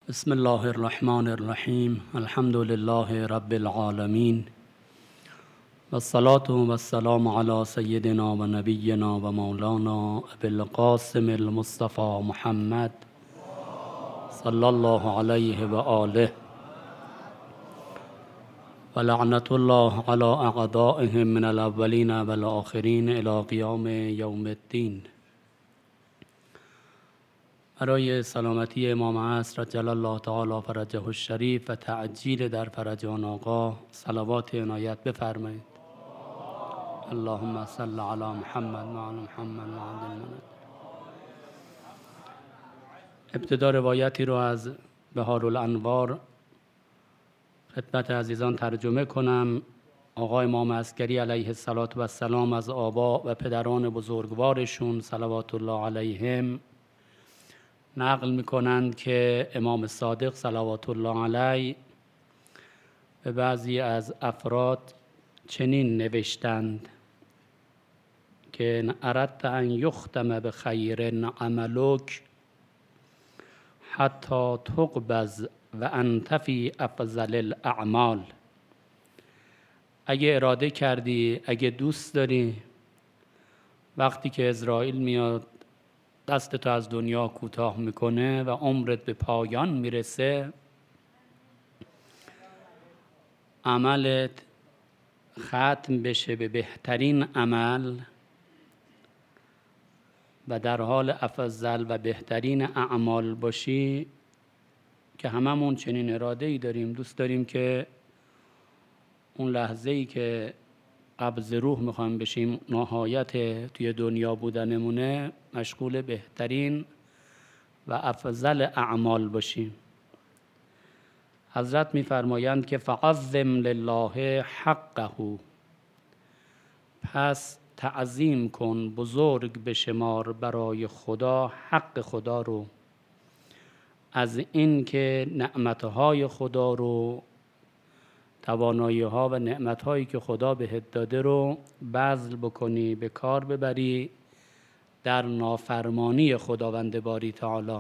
بسم الله الرحمن الرحیم. الحمد لله رب العالمین و الصلاة و السلام علی سیدنا و نبینا و مولانا ابی القاسم المصطفى محمد صلی الله علیه و آله و لعنت الله علی اعدائهم من الاولین و الاخرین الی قیام یوم الدین. برای سلامتی امام عصر جل الله تعالی فرجه الشریف و تعجیل در فرج آن آقا صلوات عنایت بفرمایید. اللهم صل علی محمد و علی محمد و علی المنت. ابتدا روایتی رو از بهارالانوار خدمت عزیزان ترجمه کنم. آقا امام عسکری علیه السلام از آبا و پدران بزرگوارشون صلوات الله علیهم نقل میکنند که امام صادق صلوات الله علیه به بعضی از افراد چنین نوشتند که ان اردت ان یختم بخیر عملک حتی تقبض و انت فی افضل الاعمال. اگه اراده کردی، اگه دوست داری، وقتی که عزرائیل میاد دستتو از دنیا کوتاه میکنه و عمرت به پایان میرسه، عملت ختم بشه به بهترین عمل و در حال افضل و بهترین اعمال باشی، که هممون چنین اراده ای داریم، دوست داریم که اون لحظه ای که قبض روح میخوایم بشیم، نهایت توی دنیا بودنمونه، مشغول بهترین و افضل اعمال باشیم. حضرت میفرمایند که فعظم لله حقه، پس تعظیم کن، بزرگ بشمار برای خدا حق خدا رو، از این که نعمتهای خدا رو، توانایی ها و نعمت هایی که خدا بهت داده رو بذل بکنی، به کار ببری در نافرمانی خداوند باری تعالی.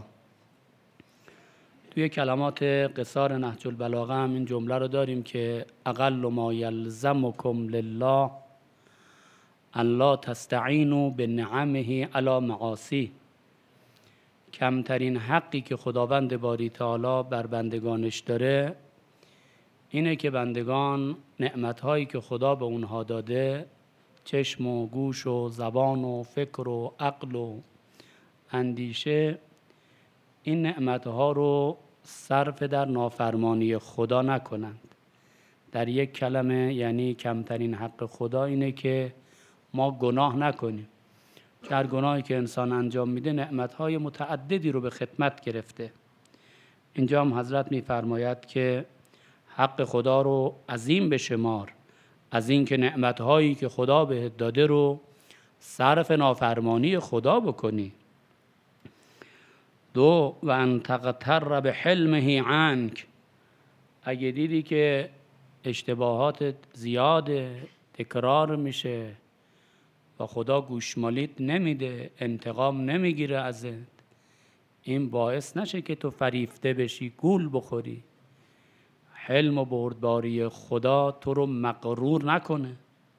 توی کلمات قصار نهج البلاغه هم این جمله رو داریم که اقل ما یلزمکم لله ان لا تستعینوا بنعمه علی معاصی. کمترین حقی که خداوند باری تعالی بر بندگانش داره اینه که بندگان نعمتهایی که خدا به اونها داده، چشم و گوش و زبان و فکر و عقل و اندیشه، این نعمتها رو صرف در نافرمانی خدا نکنند. در یک کلمه یعنی کمترین حق خدا اینه که ما گناه نکنیم. هر گناهی که انسان انجام میده نعمتهای متعددی رو به خدمت گرفته. اینجا هم حضرت میفرماید که حق خدا رو عظیم بشمار، از این که نعمتهایی که خدا بهت داده رو صرف نافرمانی خدا بکنی. دو و ان تغتر بحلمه عنک، اگه دیدی که اشتباهاتت زیاده، تکرار میشه و خدا گوشمالیت نمیده، انتقام نمیگیره ازت، این باعث نشه که تو فریفته بشی، گول بخوری. حلم و بردباری خدا تو رو مغرور نکنه.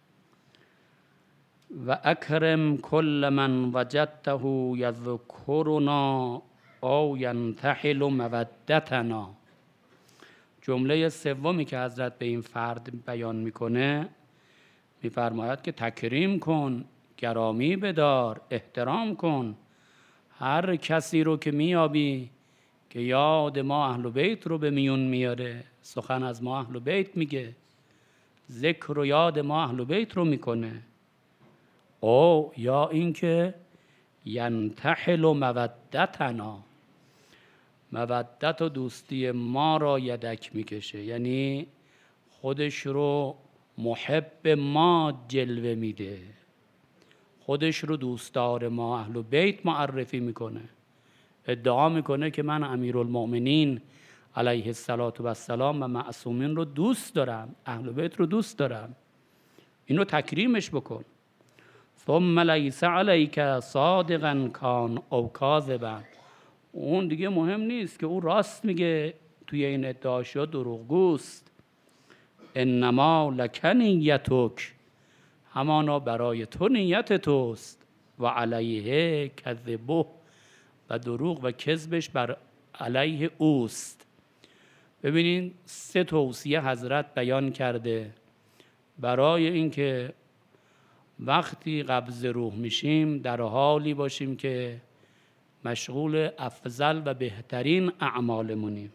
و اکرم کل من وجدته یذکرنا او ینتحل مودتنا. جمله سومی که حضرت به این فرد بیان میکنه، میفرماید که تکریم کن، گرامی بدار، احترام کن هر کسی رو که میابی که یاد ما اهل بیت رو به میون میاره، سخن از ما اهل بیت میگه، ذکر و یاد ما اهل بیت رو میکنه، او یا اینکه ینتحل مودتنا، مودت و دوستی ما را یدک میکشه، یعنی خودش رو محب ما جلوه میده، خودش رو دوستدار ما اهل بیت معرفی میکنه، ادعا میکنه که من امیرالمؤمنین علیه السلام و معصومین رو دوست دارم، اهل بیت رو دوست دارم. اینو تکریمش بکن. ثم لیس علیک صادقا کان او کاذبا اون دیگه مهم نیست که او راست میگه توی این ادعاش یا دروغگوست. انما لک نیتک، همانا برای تو نیت توست، و علیه کذبه، و دروغ و کذبش بر علیه اوست. ببینین 3 توصیه حضرت بیان کرده برای اینکه وقتی قبض روح میشیم در حالی باشیم که مشغول افضل و بهترین اعمالمونیم.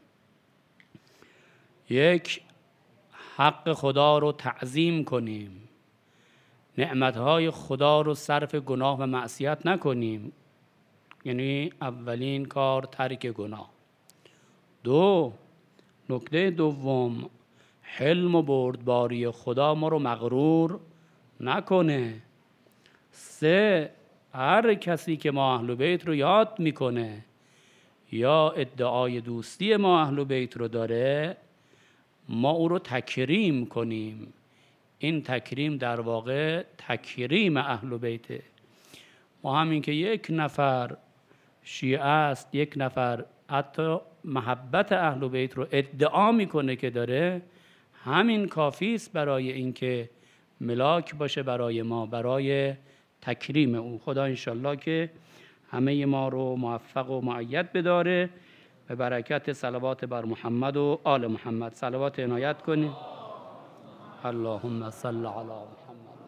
1، حق خدا رو تعظیم کنیم، نعمتهای خدا رو صرف گناه و معصیت نکنیم، یعنی اولین کار ترک گناه. 2، نکته دوم، حلم و بردباری خدا ما رو مغرور نکنه. 3، هر کسی که ما اهل بیت رو یاد میکنه یا ادعای دوستی ما اهل بیت رو داره، ما او رو تکریم کنیم. این تکریم در واقع تکریم اهل بیته. ما همین که 1 نفر شیعه است، 1 نفر حتی محبت اهل بیت رو ادعا میکنه که داره، همین کافی است برای اینکه ملاک باشه برای ما، برای تکریم او. خدا انشالله که همه ما رو موفق و مؤید بداره. به برکت صلوات بر محمد و آل محمد صلوات عنایت کنید. اللهم صل علی محمد.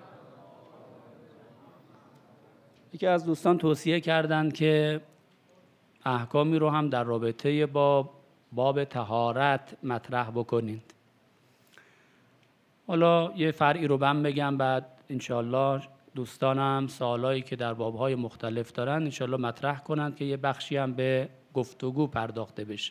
یکی از دوستان توصیه کردند که احکامی رو هم در رابطه با باب طهارت مطرح بکنید. حالا یه فرعی رو من بگم، بعد انشالله دوستانم سوالایی که در بابهای مختلف دارن انشالله مطرح کنند که یه بخشی هم به گفتگو پرداخته بشه.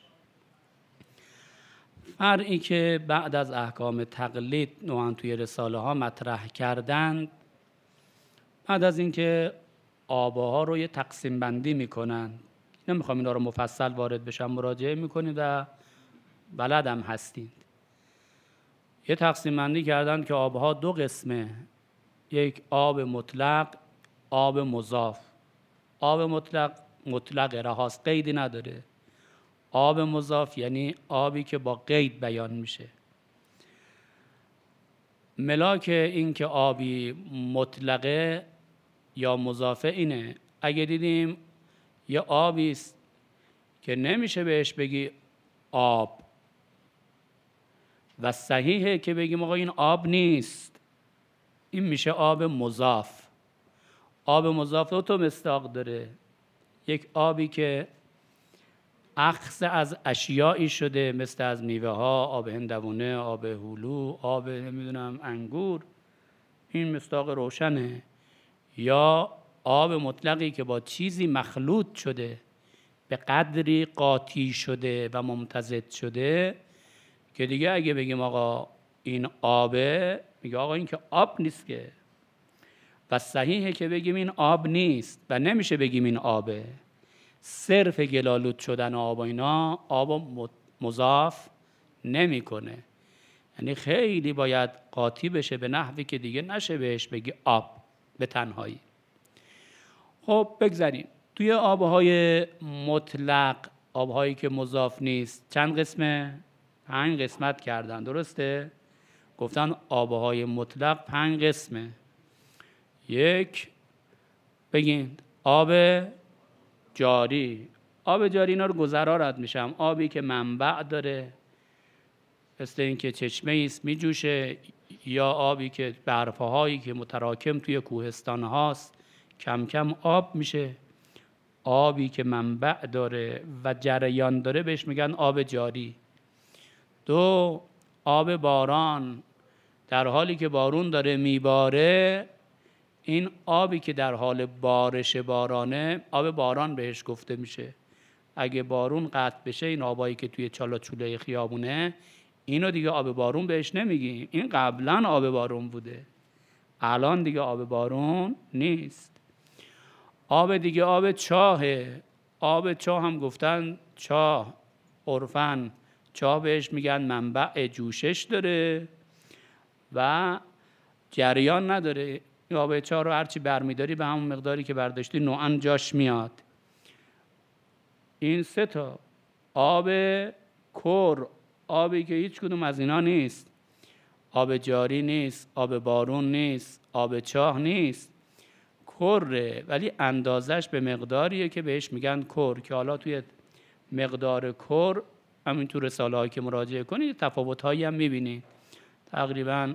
فرعی که بعد از احکام تقلید نوعاً توی رساله ها مطرح کردند، بعد از اینکه آبها رو یه تقسیم بندی میکنن، نمیخوام اینا رو مفصل وارد بشم، مراجعه میکنید و بلدم هستید. یه تقسیم بندی کردن که آبها 2 قسمه، یک آب مطلق، آب مضاف. آب مطلق رهاست، قیدی نداره. آب مضاف یعنی آبی که با قید بیان میشه. ملاک این که آبی مطلقه یا مضافه اینه، اگه دیدیم یه آبی است که نمیشه بهش بگی آب و صحیحه که بگیم آقا این آب نیست، این میشه آب مضاف. آب مضاف 2 تا مصداق داره. یک آبی که اخذ از اشیایی شده مثل از میوه ها، آب هندوانه، آب هلو، آب نمیدونم انگور، این مصداق روشنه. یا آب مطلقی که با چیزی مخلوط شده، به قدری قاطی شده و ممتزج شده که دیگه اگه بگیم آقا این آبه، میگه آقا این که آب نیست که. و صحیحه که بگیم این آب نیست و نمیشه بگیم این آبه. صرف گلالود شدن آب و اینا آب مضاف نمیکنه. یعنی خیلی باید قاطی بشه به نحوی که دیگه نشه بهش بگی آب به تنهایی. خب بگذاریم توی آبهای مطلق، آبهایی که مضاف نیست، چند قسمه؟ 5 قسمت کردن، درسته؟ گفتن آبهای مطلق 5 قسمه. 1 بگین آب جاری. آب جاری اینا رو گذرا رد میشم. آبی که منبع داره، مثل این که چشمه ایست میجوشه، یا آبی که برفهایی که متراکم توی کوهستان هاست کم کم آب میشه. آبی که منبع داره و جریان داره بهش میگن آب جاری. 2 آب باران، در حالی که بارون داره میباره، این آبی که در حال بارش بارانه آب باران بهش گفته میشه. اگه بارون قطع بشه، این آبایی که توی چالاچوله خیابونه، اینو دیگه آب بارون بهش نمیگیم، این قبلا آب بارون بوده، الان دیگه آب بارون نیست. آب دیگه آب چاهه. آب چاه هم گفتن چاه عرفاً چاه بهش میگن منبع جوشش داره و جریان نداره. این آب چاه رو هرچی برمیداری به همون مقداری که برداشتی نوعاً جاش میاد. این 3 تا آب کر، آبی که هیچ کدوم از اینا نیست، آب جاری نیست، آب بارون نیست، آب چاه نیست، کره، ولی اندازش به مقداریه که بهش میگن کر، که حالا توی مقدار کر همین تو رساله هایی که مراجعه کنید تفاوت هایی هم میبینید. تقریبا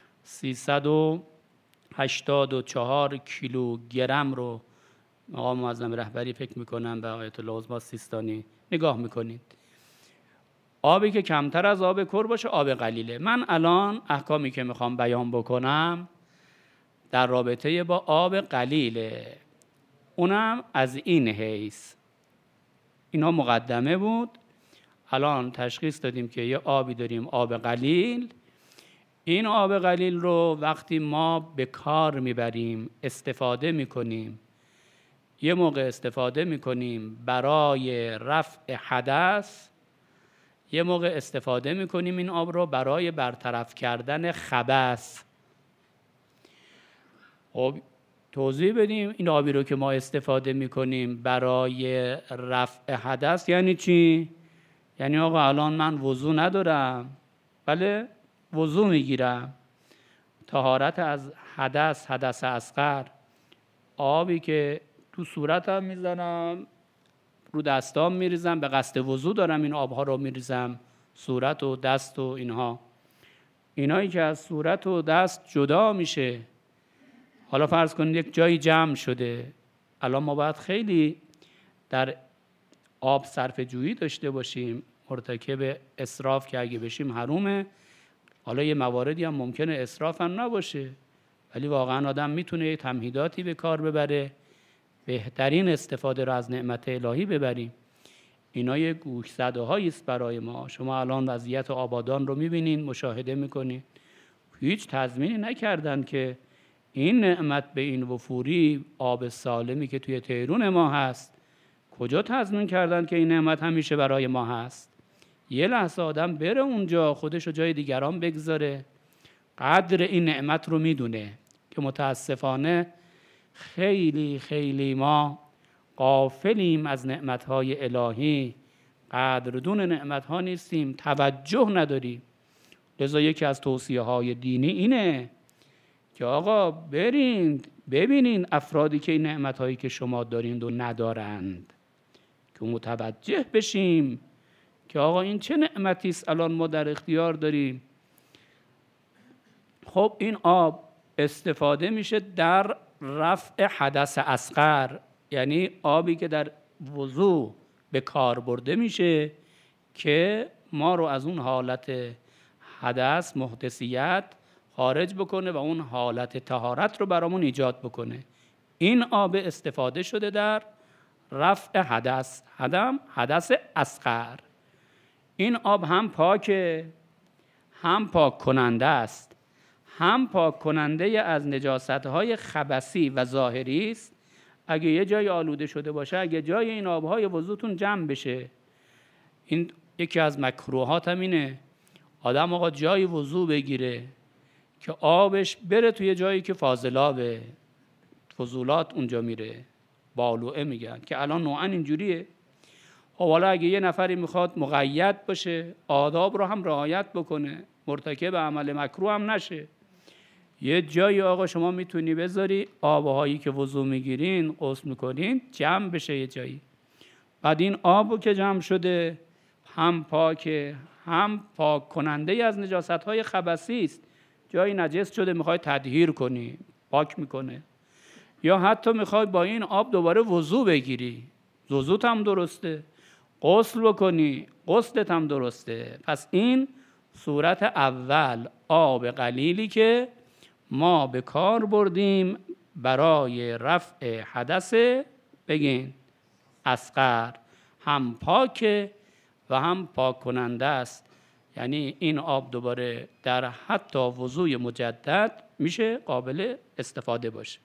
384 کیلوگرم رو مقام معظم رهبری فکر میکنن و آیت الله عظما سیستانی نگاه میکنید. آبی که کمتر از آب کر باشه آب قلیله. من الان احکامی که میخوام بیان بکنم در رابطه با آب قلیله، اونم از این حیث. اینا مقدمه بود. الان تشخیص دادیم که یه آبی داریم آب قلیل. این آب قلیل رو وقتی ما به کار میبریم، استفاده میکنیم، یه موقع استفاده میکنیم برای رفع حدث، یه موقع استفاده میکنیم این آب رو برای برطرف کردن خبث. خب توضیح بدیم این آبی رو که ما استفاده میکنیم برای رفع حدث یعنی چی؟ یعنی آقا الان من وضو ندارم، بله وضو میگیرم، طهارت از حدث، حدث اصغر، آبی که تو صورتم میزنم، رو دستام میریزم، به قصد وضو دارم این آبها رو میریزم، صورت و دست و اینها، اینایی که از صورت و دست جدا میشه. حالا فرض کنید یک جایی جمع شده، الان ما باید خیلی در آب صرف جویی داشته باشیم، مرتکب اسراف که اگه بشیم حرومه. حالا یه مواردی هم ممکنه اسراف هم نباشه، ولی واقعا آدم میتونه تمهیداتی به کار ببره، بهترین استفاده رو از نعمت الهی ببریم. اینا یه گوشزده هایی است برای ما. شما الان وضعیت آبادان رو میبینین، مشاهده میکنین، هیچ تضمینی نکردن که این نعمت به این وفوری، آب سالمی که توی تهرون ما هست، کجا تضمین کردن که این نعمت همیشه برای ما هست؟ یه لحظه آدم بره اونجا، خودشو جای دیگران بگذاره، قدر این نعمت رو میدونه که متاسفانه خیلی خیلی ما غافلیم از نعمتهای الهی، قدردون نعمتها نیستیم، توجه نداریم. لذا یکی از توصیه های دینی اینه که آقا برین ببینین افرادی که این نعمتهایی که شما دارین و ندارند، که متوجه بشیم که آقا این چه نعمتی است الان ما در اختیار داریم. خب این آب استفاده میشه در رفع حدث اصغر، یعنی آبی که در وضو به کار برده میشه که ما رو از اون حالت حدث، محدثیت خارج بکنه و اون حالت طهارت رو برامون ایجاد بکنه. این آب استفاده شده در رفع حدث، حدث اصغر. این آب هم پاکه، هم پاک کننده است، هم پاک کننده از نجاست‌های خبثی و ظاهری است. اگه یه جای آلوده شده باشه، اگه جای این آب‌های وضوتون جمع بشه، این یکی از مکروهات هم اینه آدم آقا جای وضو بگیره که آبش بره توی جایی که فاضلابه، فضولات اونجا میره، بالوعه میگن که الان نوعا اینجوریه. حالا اگه یه نفری میخواد مقید باشه، آداب رو هم رعایت بکنه، مرتکب عمل مکروه هم نشه، یه جایی آقا شما میتونی بذاری آبهایی که وضو میگیرین، غسل میکنین، جمع بشه یه جایی. بعد این آبو که جمع شده هم پاکه، هم پاک کننده از نجاست‌های خبثی است. جایی نجس شده میخوای تطهیر کنی، پاک میکنه. یا حتی میخوای با این آب دوباره وضو بگیری، وضوت هم درسته، غسل بکنی، غسلت هم درسته. پس این صورت اول، آب قلیلی که ما به کار بردیم برای رفع حدث بگین اصغر، هم پاکه و هم پاک کننده است. یعنی این آب دوباره در حتی وضوی مجدد میشه قابل استفاده باشه.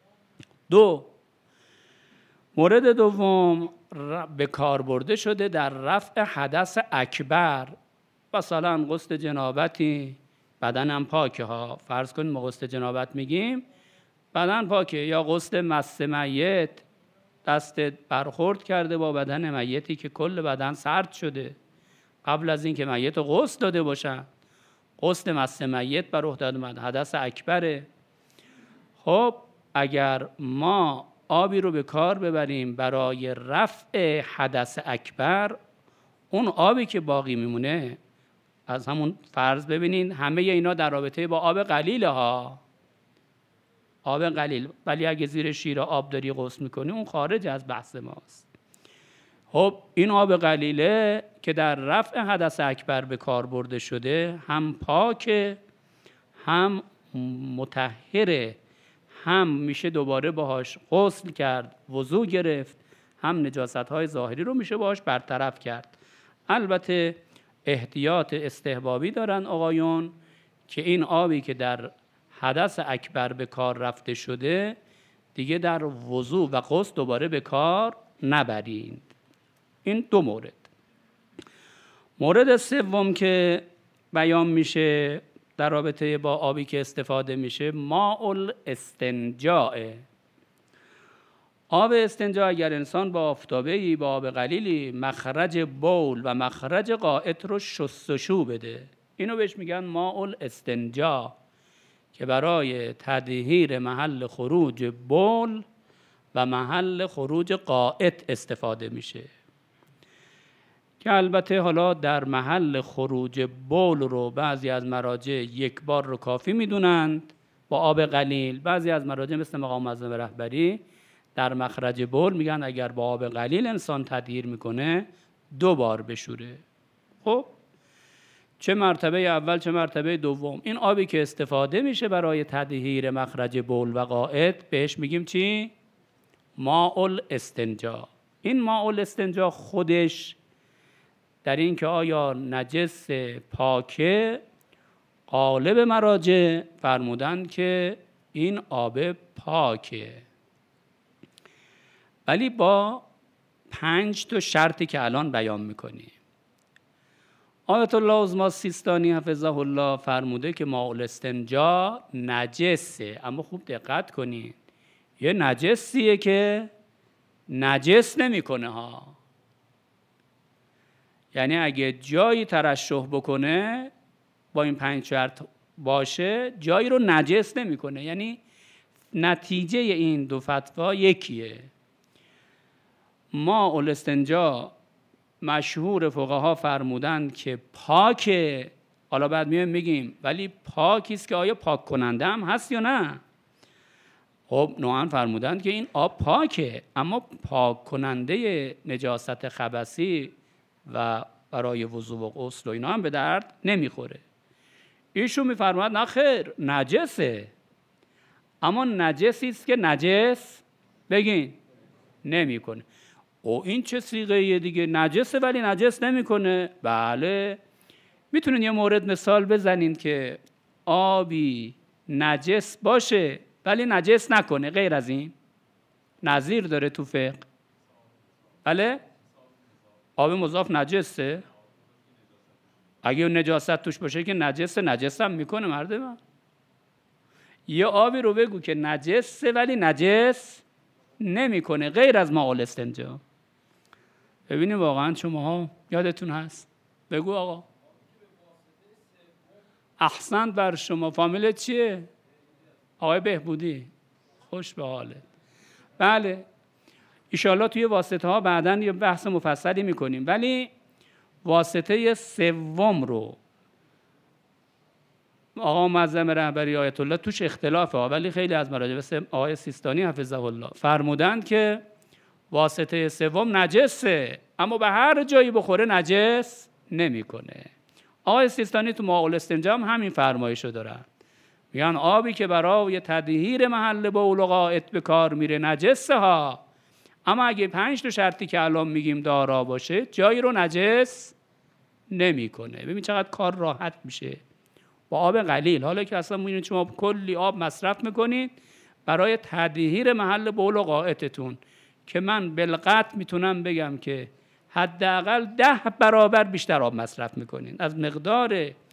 مورد دوم به کار برده شده در رفع حدث اکبر. مثلا غسل جنابتی، بدنم پاکه ها، فرض کنیم ما غسل جنابت میگیم بدن پاکه، یا غسل مس میت دستت برخورد کرده با بدن میتی که کل بدن سرد شده، قبل از این که میت رو غسل داده باشن. غسل مس میت بر عهده اومد، حدث اکبره. خب اگر ما آبی رو به کار ببریم برای رفع حدث اکبر، اون آبی که باقی میمونه از همون فرض ببینین همه اینا در رابطه با آب قلیل ها، آب قلیل، ولی اگه زیر شیر آب داری غسل میکنی اون خارج از بحث ماست. خب این آب قلیله که در رفع حدث اکبر به کار برده شده، هم پاکه، هم مطهره، هم میشه دوباره باهاش غسل کرد، وضو گرفت، هم نجاست‌های ظاهری رو میشه باهاش برطرف کرد. البته احتیاط استحبابی دارن آقایون که این آبی که در حدث اکبر به کار رفته شده دیگه در وضو و غسل دوباره به کار نبرید. این دو مورد. مورد سوم که بیان میشه در رابطه با آبی که استفاده میشه، ماء الاستنجاء. آب استنجا اگر انسان با آفتابه‌ای، با آب قلیلی مخرج بول و مخرج غائط رو شستشو بده، اینو بهش میگن ماء الاستنجا، که برای تطهیر محل خروج بول و محل خروج غائط استفاده میشه. که البته حالا در محل خروج بول رو بعضی از مراجع یک بار رو کافی میدونند با آب قلیل، بعضی از مراجع مثل مقام معظم رهبری در مخرج بول میگن اگر با آب قلیل انسان تطهیر میکنه 2 بار بشوره. خب چه مرتبه اول چه مرتبه دوم، این آبی که استفاده میشه برای تطهیر مخرج بول و غائط بهش میگیم چی؟ ماء الاستنجا. این ماء الاستنجا خودش در این که آیا نجس پاکه، غالب مراجع فرمودن که این آب پاکه، ولی با 5 تا شرطی که الان بیان میکنیم. آیت الله عظمی سیستانی حفظه الله فرموده که ماء الاستنجا نجسه، اما خوب دقت کنید، یه نجسیه که نجس نمیکنه ها. یعنی اگه جایی ترشح بکنه با این 5 شرط باشه، جایی رو نجس نمیکنه. یعنی نتیجه این دو فتوا یکیه. ماء الاستنجا مشهور فقها فرمودن که پاکه، حالا بعد میگیم ولی پاکیست که آیا پاک کننده هم هست یا نه؟ خب نوعاً فرمودن که این آب پاکه، اما پاک کننده نجاست خبثی و برای وضو و غسل و اینا هم به درد نمیخوره. ایشون میفرماید نه خیر، نجسه، اما نجسی است که نجس بگین نمیکنه. او این چه صیغه دیگه؟ نجسه ولی نجس نمیکنه. بله، میتونین یه مورد مثال بزنین که آبی نجس باشه ولی نجس نکنه؟ غیر از این نظیر داره تو فقه؟ بله، آب مضاف نجسه؟ اگه نجاست توش باشه که نجس هم میکنه مرد من. یه آبی رو بگو که نجسه ولی نجس نمیکنه غیر از ماء الاستنجا. ببینید واقعا شماها یادتون هست؟ بگو آقا. احسنت بر شما. فامیلت چیه؟ آقای بهبودی. خوش به حالت. بله، ایشالله توی واسطه ها بعداً یه بحث مفصلی میکنیم، ولی واسطه سوم رو آقا معظم رهبری آیت الله توش اختلافه، ولی خیلی از مراجع مثل آقای سیستانی حفظه الله فرمودند که واسطه سوم نجسه، اما به هر جایی بخوره نجس نمیکنه. آقای سیستانی تو ماء الاستنجا هم همین فرمایشو دارن، میگن آبی که برای تطهیر محل بول و غائط به کار میره نجسه ها، اما اگه 5 تا شرطی که الان میگیم دارا باشه جایی رو نجس نمیکنه. ببین چقدر کار راحت میشه با آب قلیل. حالا که اصلا میبینید شما کلی آب مصرف میکنید برای تطهیر محل بول و غائطتون، که من بالقطع میتونم بگم که حداقل 10 برابر بیشتر آب مصرف میکنید از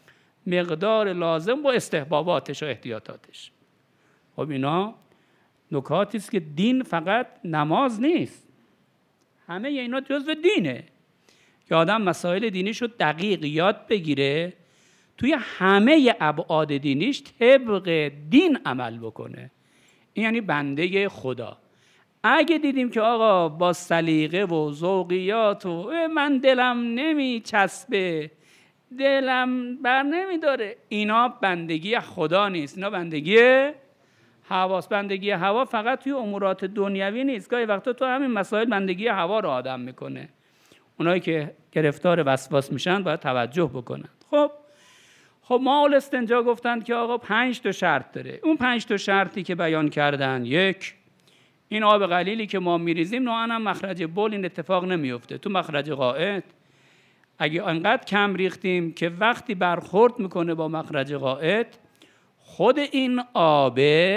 مقدار لازم با استحباباتش و احتیاطاتش. خب اینا نکاتی است که دین فقط نماز نیست، همه اینا جزو دینه که آدم مسائل دینیشو دقیق یاد بگیره، توی همه ابعاد دینیش طبق دین عمل بکنه. این یعنی بنده خدا. اگه دیدیم که آقا با سلیقه و ذوقیات و من دلم نمیچسبه، دلم بر نمیداره، اینا بندگی خدا نیست، اینا بندگی هواست. بندگی هوا فقط توی امورات دنیوی نیست، گاهی وقتا تو همین مسائل بندگی هوا رو آدم میکنه. اونایی که گرفتار وسواس میشن باید توجه بکنن. خب ما استنجا گفتند که آقا 5 تا شرط داره. اون 5 تا شرطی که بیان کردن، 1، این آب قلیلی که ما میریزیم نوعاً هم مخرج بول این اتفاق نمیفته. تو مخرج قائط اگه انقدر کم ریختیم که وقتی برخورد میکنه با مخرج قائط، خود این آب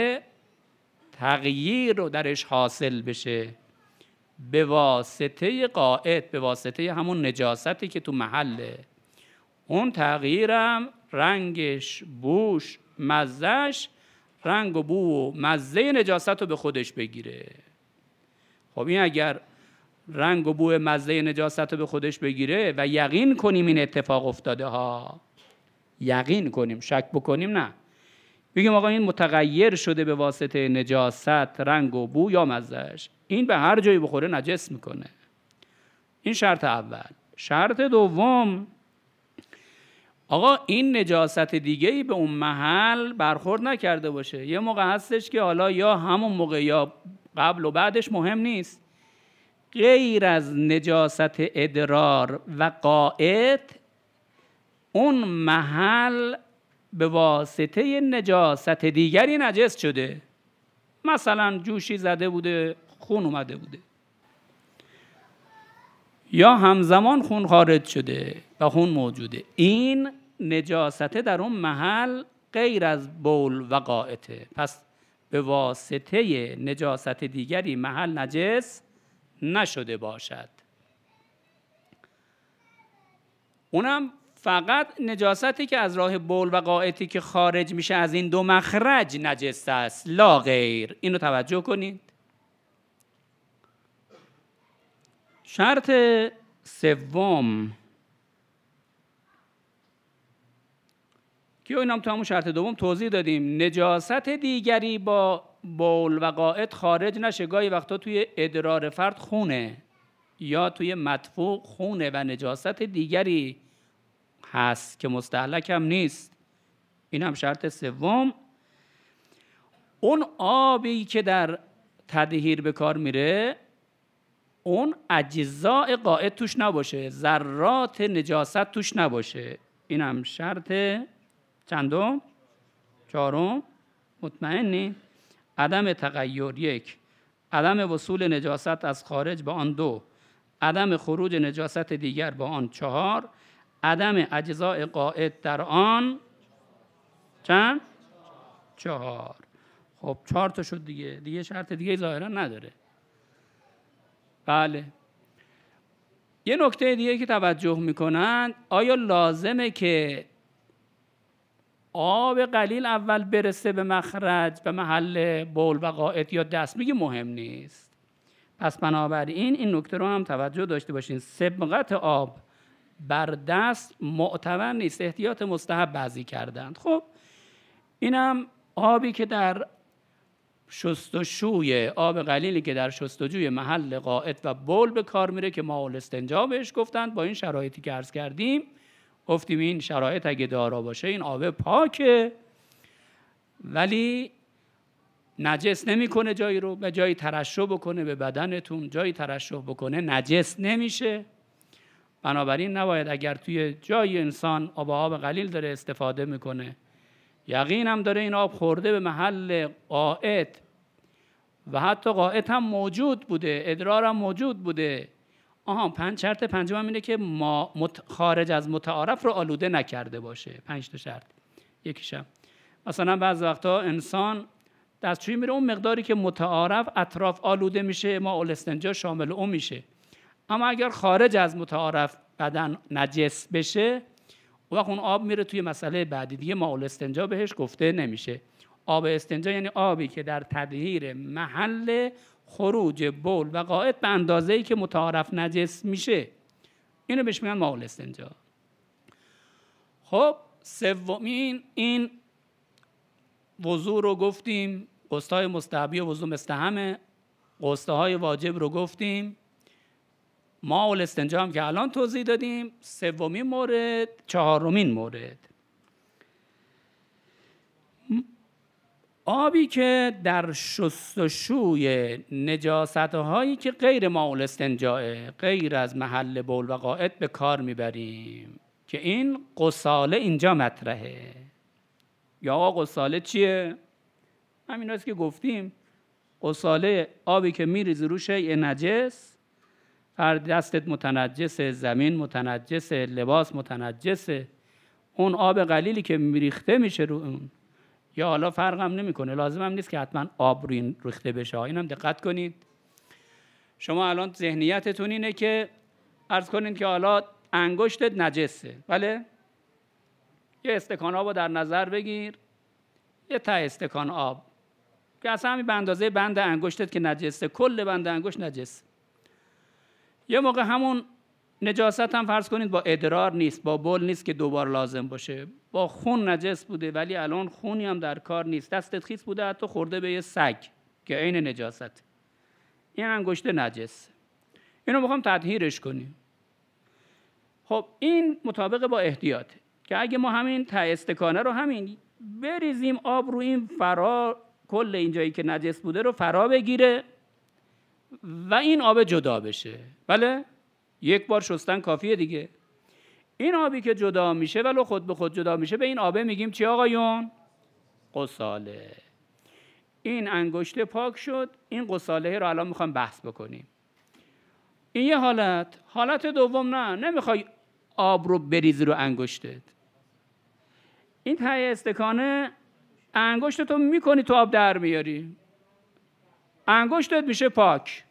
تغییر رو درش حاصل بشه به واسطه قائط، به واسطه همون نجاستی که تو محله، اون تغییرم رنگش، بوش، مزهش، رنگ و بو و مزه نجاست رو به خودش بگیره. خب این اگر رنگ و بو مزه نجاست رو به خودش بگیره و یقین کنیم این اتفاق افتاده ها، یقین کنیم، شک بکنیم نه، بگیم آقا این متغیر شده به واسطه نجاست، رنگ و بو یا مزهش، این به هر جایی بخوره نجس میکنه. این شرط اول. شرط دوم، آقا این نجاست دیگه‌ای به اون محل برخورد نکرده باشه. یه موقع هستش که حالا یا همون موقع یا قبل و بعدش مهم نیست، غیر از نجاست ادرار و قائط اون محل به واسطه نجاست دیگری نجس شده، مثلا جوشی زده بوده، خون اومده بوده، یا همزمان خون خارج شده و خون موجوده، این نجاست در اون محل غیر از بول و قائطه، پس به واسطه نجاست دیگری محل نجس نشده باشد. اونم فقط نجاستی که از راه بول و قائطی که خارج میشه از این 2 مخرج نجس است، لا غیر. اینو توجه کنید. شرط سوم که اینم تو همون شرط دوم توضیح دادیم، نجاست دیگری با بول و قائط خارج نشه. گاهی وقتا توی ادرار فرد خونه یا توی مدفوع خونه و نجاست دیگری هست که مستهلک هم نیست. این هم شرط سوم. اون آبی که در تطهیر به کار میره اون اجزاء قائط توش نباشه، ذرات نجاست توش نباشه. این هم شرط چندم؟ 4. مطمئنی؟ عدم تغییر 1، عدم وصول نجاست از خارج به آن 2، عدم خروج نجاست دیگر به آن 4، عدم اجزاء قائط در آن چند؟ 4. خب 4 تا شد دیگه شرط دیگه ظاهرا نداره. بله. یه نکته دیگه که توجه میکنن، آیا لازمه که آب قلیل اول برسه به مخرج، به محل بول و قائط یا دست؟ میگه مهم نیست. پس بنابراین این نکته رو هم توجه داشته باشین، سبقت آب بر دست معتبر نیست، احتیاط مستحب بعضی کردند. خب اینم آبی که در شستشوی، آب قلیلی که در شستشوی محل قائط و بول به کار میره که ماء الاستنجا بهش گفتند، با این شرایطی که عرض کردیم. گفتیم این شرایط اگه دارا باشه این آب پاکه ولی نجس نمیکنه جایی رو، به جایی ترشح بکنه به بدنتون، جایی ترشح بکنه نجس نمیشه. بنابراین نباید اگر توی جای انسان آب قلیل داره استفاده میکنه، یقین هم داره این آب خورده به محل قائط و حتی قائط هم موجود بوده، ادرار هم موجود بوده، شرط پنجم اینه که خارج از متعارف رو آلوده نکرده باشه. 5 تا شرط. یکیشم مثلا بعض وقتا انسان دستشویی میره اون مقداری که متعارف اطراف آلوده میشه ماء الاستنجا شامل اون میشه، اما اگر خارج از متعارف بدن نجس بشه وقت اون آب میره توی مسئله بعدی دیگه ماء الاستنجا بهش گفته نمیشه. آب استنجا یعنی آبی که در تطهیر محل خروج بول و غائط به اندازه‌ای که متعارف نجس میشه، اینو بهش میگن ماء الاستنجا. خب سومین این وضو رو گفتیم، غسل‌های مستحبی و وضو مستحمه، غسل‌های واجب رو گفتیم، ماء الاستنجا هم که الان توضیح دادیم. سومین مورد، چهارمین مورد، آبی که در شستشوی نجاست‌هایی که غیر ماء الاستنجاء، غیر از محل بول و غائط به کار میبریم، که این غساله اینجا مطرحه. یا آقا غساله چیه؟ همین هست که گفتیم، غساله آبی که میریزی رو شیء نجس، هر دستت متنجسه، زمین متنجسه، لباس متنجسه، اون آب قلیلی که میریخته میشه رو اون، یا حالا فرق هم نمیکنه، لازم هم نیست که حتما آب رو این ریخته بشه. اینم دقت کنید. شما الان ذهنیتتون اینه که عرض کنید که حالا انگشتت نجسه، بله؟ یه استکان آب رو در نظر بگیر، یه ته استکان آب که اصلا همین به اندازه بند انگشتت که نجسه، کل بند انگشت نجسه. یه موقع همون نجاست هم فرض کنید با ادرار نیست، با بول نیست که دوبار لازم باشه، با خون نجس بوده ولی الان خونی هم در کار نیست، دستت خیس بوده، حتی خورده به یه سگ که عین نجاست، این انگشت نجس، اینو میخوام تطهیرش کنیم. خب این مطابق با احتیاط که اگه ما همین ته استکانه رو همین بریزیم، آب رو این فرا، کل اینجایی که نجس بوده رو فرا بگیره و این آب جدا بشه، بله؟ یک بار شستن کافیه دیگه. این آبی که جدا میشه ولو خود به خود جدا میشه، به این آبه میگیم چی آقایون؟ غساله. این انگشت پاک شد، این غساله رو الان میخوام بحث بکنیم. این یه حالت. حالت دوم نمیخوای آب رو بریزی رو انگشتت، این ته استکانه انگشتتو میکنی تو آب در میاری، انگشتت میشه پاک،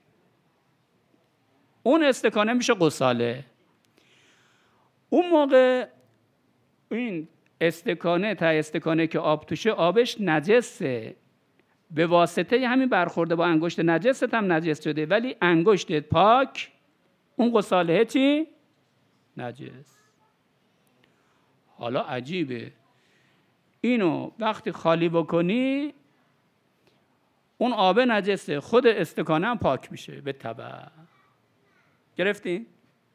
اون استکانه میشه غساله. اون موقع این استکانه، ته استکانه که آب توشه، آبش نجسه، به واسطه همین برخورده با انگشت نجست هم نجس شده، ولی انگشتت پاک، اون غساله چی؟ نجس. حالا عجیبه، اینو وقتی خالی بکنی اون آب نجسه، خود استکانه هم پاک میشه به تبع. گرفتی؟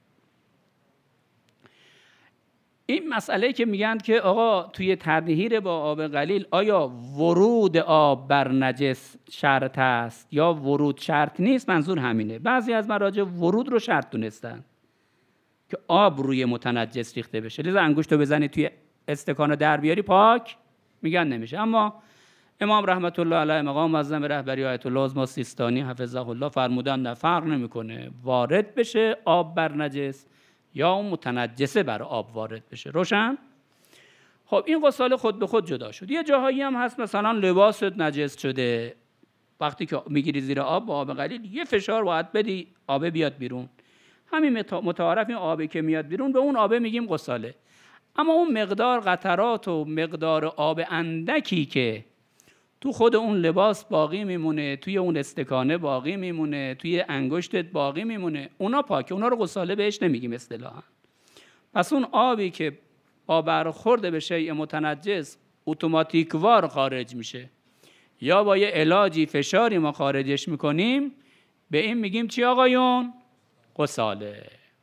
این مسئله که میگن که آقا توی تطهیر با آب قلیل آیا ورود آب بر نجس شرط است یا ورود شرط نیست، منظور همینه. بعضی از مراجع ورود رو شرط دونستن که آب روی متنجس ریخته بشه، لذا انگشتو بزنی توی استکانو در بیاری پاک، میگن نمیشه. اما امام رحمت الله علیه مقام معظم رهبری آیت الله عظمی سیستانی حفظه الله فرمودن نه، فرق نمیکنه وارد بشه آب بر نجس یا اون متنجسه بر آب وارد بشه. روشن؟ خب این غساله خود به خود جدا شد. یه جاهایی هم هست مثلا لباست نجس شده، وقتی که میگیری زیر آب با آب قلیل یه فشار باید بدی آب بیاد بیرون، همین متعارف این آبی که میاد بیرون به اون آبه میگیم غساله. اما اون مقدار قطرات و مقدار آب اندکی که تو خود اون لباس باقی میمونه، توی اون استکانه باقی میمونه، توی انگشتت باقی میمونه، اونا پاکه، اونا رو غساله بهش نمیگیم اصطلاحاً. پس اون آبی که با برخورد به شیء متنجس اتوماتیک وار خارج میشه یا با یه علاجی فشاری ما خارجش میکنیم، به این میگیم چی آقایون؟ غساله.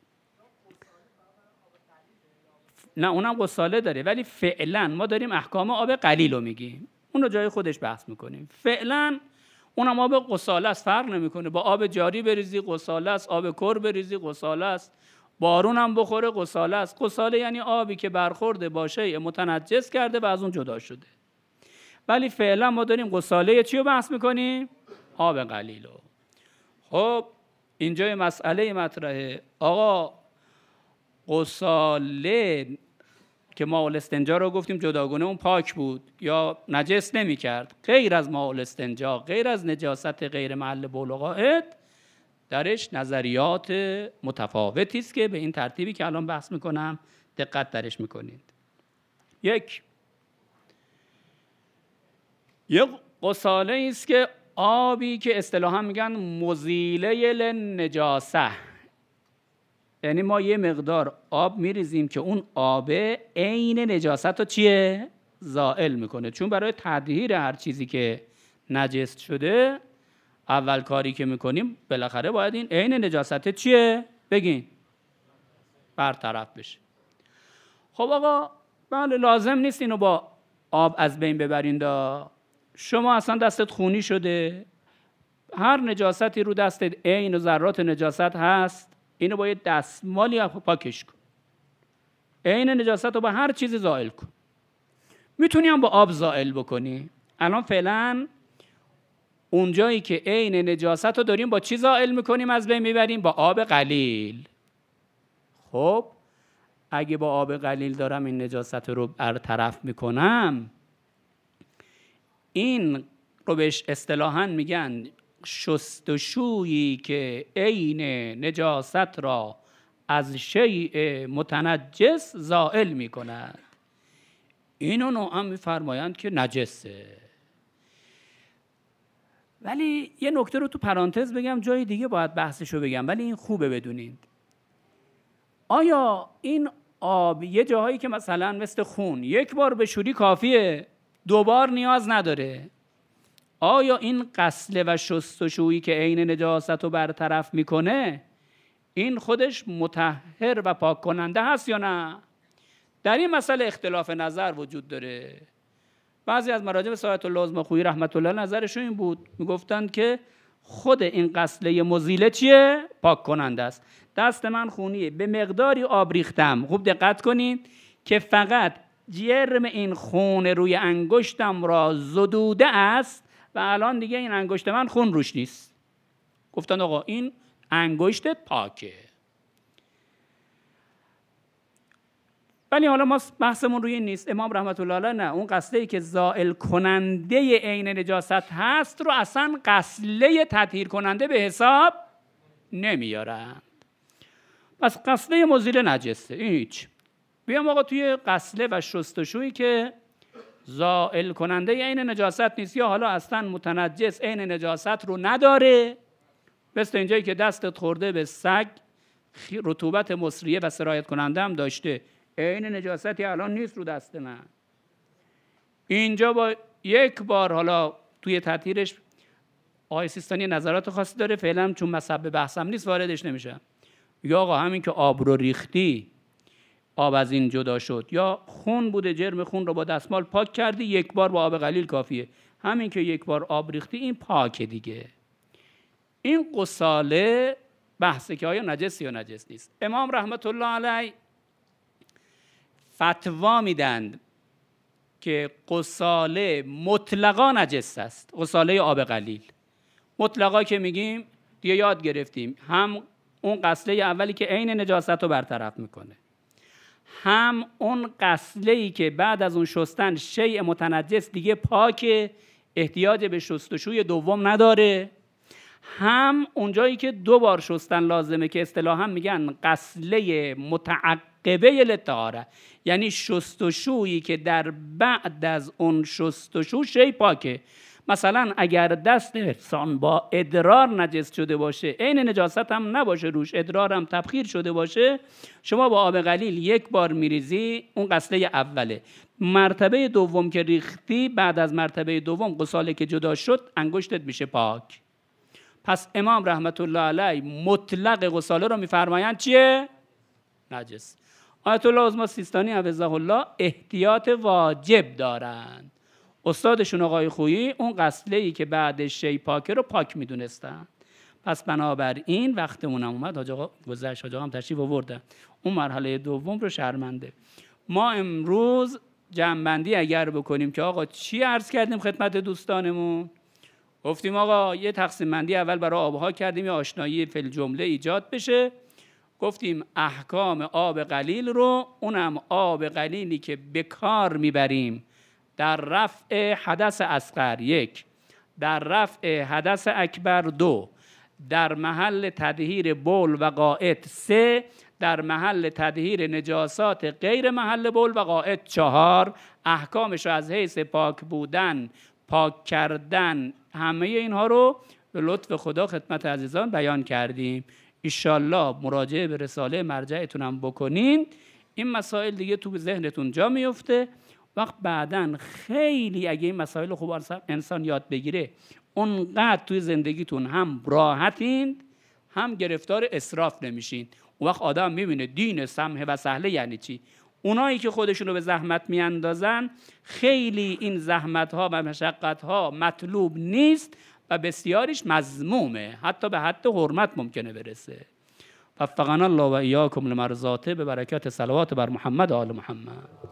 نه اونم غساله داره، ولی فعلا ما داریم احکام آب قلیل رو میگیم، اون رو جای خودش بحث میکنیم. فعلا اونم آب غساله است، فرق نمیکنه، با آب جاری بریزی غساله است، آب کر بریزی غساله است، بارون هم بخوره غساله است. غساله یعنی آبی که برخورده با شیء متنجس کرده و از اون جدا شده. ولی فعلا ما داریم غساله چی رو بحث میکنیم؟ آب قلیل رو. خب اینجا مسئله مطرحه، آقا غساله که ماء الاستنجا رو گفتیم جداگونه اون پاک بود یا نجس نمی کرد، غیر از ماء الاستنجا، غیر از نجاست غیر محل بول و غائط، درش نظریات متفاوتی است که به این ترتیبی که الان بحث میکنم دقت درش میکنید. یک، یه غساله است که آبی که اصطلاحا میگن مزیله للنجاسه، یعنی ما یه مقدار آب میریزیم که اون آبه عین نجاست رو چیه؟ زائل میکنه. چون برای تطهیر هر چیزی که نجس شده اول کاری که میکنیم بالاخره باید این عین نجاست چیه؟ بگین. برطرف بشه. خب آقا بله لازم نیست اینو با آب از بین ببرین دا. شما اصلا دستت خونی شده، هر نجاستی رو دستت عین و ذرات نجاست هست، اینو با یه دستمالی پاکش کن. عین نجاست رو با هر چیزی زائل کن. میتونی هم با آب زائل بکنی. الان فعلا اونجایی که عین نجاست رو داریم با چی زائل میکنیم از بین میبریم؟ با آب قلیل. خب اگه با آب قلیل دارم این نجاست رو برطرف میکنم، این رو بهش اصطلاحاً میگن شستشویی که عین نجاست را از شیء متنجس زائل میکند. اینو نوعا میفرمایند که نجسه. ولی یه نکته رو تو پرانتز بگم، جای دیگه باید بحثشو بگم، ولی این خوبه بدونید. آیا این آب یه جاهایی که مثلا مثل خون یک بار بشوری کافیه، دوبار نیاز نداره؟ آیا این غسل و شستشویی که عین نجاست رو برطرف میکنه این خودش مطهر و پاک کننده هست یا نه؟ در این مسئله اختلاف نظر وجود داره. بعضی از مراجع مثل آیت الله عظماخویی رحمت الله نظرشون این بود، میگفتند که خود این غسله مزیله چیه؟ پاک کننده است. دست من خونیه، به مقداری آب ریختم، خوب دقت کنید که فقط جرم این خون روی انگشتم را زدوده است و الان دیگه این انگشت من خون روش نیست. گفتن آقا این انگشتت پاکه. ولی حالا ما بحثمون روی این نیست. امام رحمت الله علیه نه، اون غسله‌ای که زائل کننده عین نجاست هست رو اصلا غسله تطهیر کننده به حساب نمیارن. پس غسله مزیل نجسه، این هیچ. بیام آقا توی غسله و شستشویی که زائل کننده عین نجاست نیست یا حالا اصلا متنجس عین نجاست رو نداره، مثل اینجایی که دستت خورده به سگ، رطوبت مصریه و سرایت کننده هم داشته، عین نجاستی الان نیست رو دست من. اینجا با یک بار حالا توی تطهیرش آقای سیستانی نظرات خاصی داره، فعلا چون مصب بحثم نیست واردش نمیشم. یا آقا همین که آب رو ریختی آب از این جدا شد، یا خون بوده جرم خون رو با دستمال پاک کردی، یک بار با آب قلیل کافیه. همین که یک بار آب ریختی این پاکه دیگه. این غساله بحثه که آیا نجس یا نجس نیست. امام رحمت الله علیه فتوا میدند که غساله مطلقا نجس است. غساله آب قلیل مطلقا که میگیم دیگه یاد گرفتیم، هم اون غسله اولی که عین نجاست رو برطرف میکنه، هم اون غسله‌ای که بعد از اون شستن شیء متنجس دیگه پاکه، احتیاج به شستشوی دوم نداره، هم اونجایی که دو بار شستن لازمه که اصطلاحا میگن غسله متعقبه للطهاره، یعنی شستشویی که در بعد از اون شستشو شیء پاکه. مثلا اگر دست انسان با ادرار نجس شده باشه، عین نجاست هم نباشه روش، ادرار هم تبخیر شده باشه، شما با آب قلیل یک بار میریزی، اون غسله اوله. مرتبه دوم که ریختی، بعد از مرتبه دوم غساله که جدا شد انگشتت میشه پاک. پس امام رحمت الله علیه مطلق غساله رو میفرمایند چیه؟ نجس. آیت الله عظما سیستانی حفظه الله احتیاط واجب دارند. استادشون آقای خویی اون غسله‌ای که بعد شیء پاکه رو پاک میدونستن. پس بنابراین وقتمون هم اومد، حاج آقا گذشت، حاج آقا هم تشریف آوردن، اون مرحله دوم رو شرمنده. ما امروز جمع‌بندی اگر بکنیم که آقا چی عرض کردیم خدمت دوستانمون، گفتیم آقا یه تقسیم بندی اول برای آبها کردیم، یه آشنایی فی الجمله ایجاد بشه. گفتیم احکام آب قلیل رو، اونم آب قلیلی که به کار میبریم در رفع حدث اصغر 1، در رفع حدث اکبر 2، در محل تطهیر بول و غائط 3، در محل تطهیر نجاسات غیر محل بول و غائط 4. احکامش از حیث پاک بودن پاک کردن، همه اینها رو به لطف خدا خدمت عزیزان بیان کردیم. انشالله مراجعه به رساله مرجعتون هم بکنین، این مسائل دیگه تو ذهنتون جا میفته. وقت بعداً خیلی اگه این مسائل خوب انسان یاد بگیره، اونقدر توی زندگیتون هم راحتین هم گرفتار اسراف نمیشین. اون وقت آدم میبینه دین سمح و سهله یعنی چی. اونایی که خودشونو به زحمت میاندازن، خیلی این زحمت ها و مشقت ها مطلوب نیست و بسیاریش مذمومه، حتی به حد حرمت ممکنه برسه. وفقنا الله و ایاکم لمرضاته به برکت صلوات بر محمد و آل محمد.